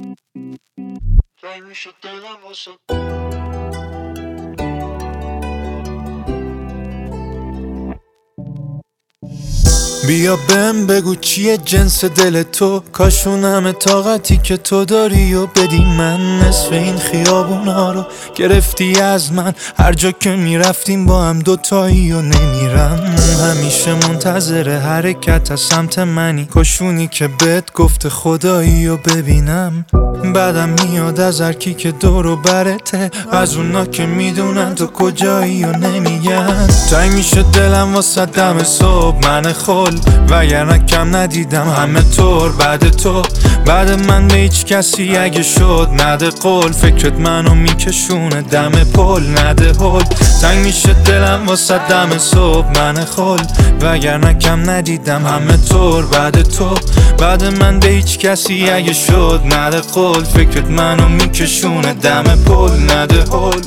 تنگ میشه دلم واسه بیا بهم بگو چیه جنس دل تو، کاشون همه طاقتی که تو داری و بدی من. نصف این خیابونا رو گرفتی از من، هر جا که میرفتیم با هم دوتایی و نمیرم. همیشه منتظر حرکت از سمت منی، کاشونی که بهت گفته خدایی و ببینم. بعدم میاد از هرکی که دور و برته، از اونا که میدونن تو کجایی و نمیگن. تنگ میشه دلم واسه دم صبح من خل، وگرنه کم ندیدم همه طور بعد تو. بعد من به هیچ کسی اگه شد نده قول، فکرت منو میکشونه دم پل نده هل. تنگ میشه دلم واسه دم صبح من خل، وگرنه کم ندیدم همه طور بعد تو. بعد من به هیچ کسی اگه شد نده قول، فکرت منو میکشونه دم پل نده هل.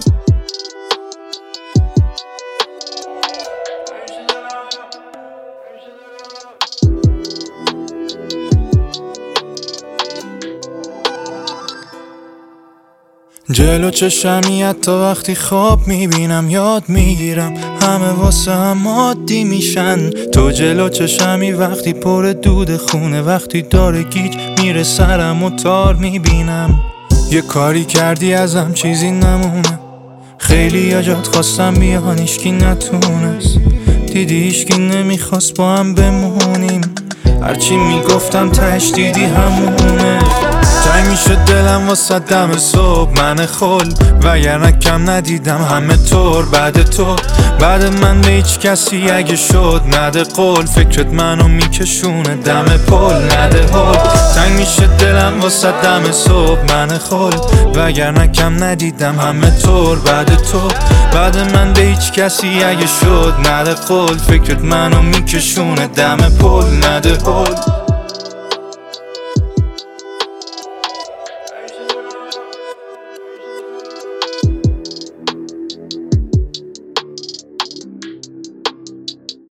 جلو چشمی حتی وقتی خواب میبینم یاد میگیرم، همه واسه هم عادی میشن. تو جلو چشمی وقتی پر دود خونه، وقتی داره گیج میره سرم و تار میبینم. یه کاری کردی ازم چیزی نمونه، خیلی یا جات خواستم بیان ایشکی نتونست. دیدی ایشکی نمیخواست با هم بمونیم، هرچی میگفتم تش دیدی همونه. تنگ میشه دلم واسه دم صبح من خل، وگرنه کم ندیدم همه طور بعد تو. بعد من به هیچ کسی اگه شد نده قول، فکرت منو میکشونه دم پل نده هل. تنگ میشه دلم واسه دم صبح من خل، وگرنه کم ندیدم همه طور بعد تو. بعد من به هیچ کسی اگه شد نده قول، فکرت منو میکشونه دم پل نده هل.